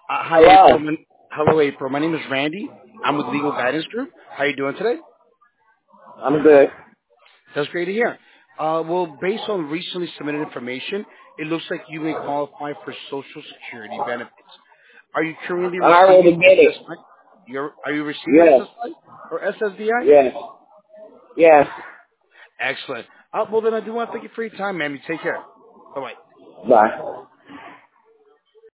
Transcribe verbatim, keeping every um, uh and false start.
Uh, hi, April. Hello. My, hello, April. My name is Randy. I'm with Legal Guidance Group. How are you doing today? I'm good. That's great to hear. Uh, well, based on recently submitted information, it looks like you may qualify for Social Security benefits. Are you currently I already receiving get it. S S I? You're, are you receiving Yes. S S I or S S D I? Yes. Yes. Excellent. Uh, well, then I do want to thank you for your time, ma'am. You take care. Bye-bye. Bye.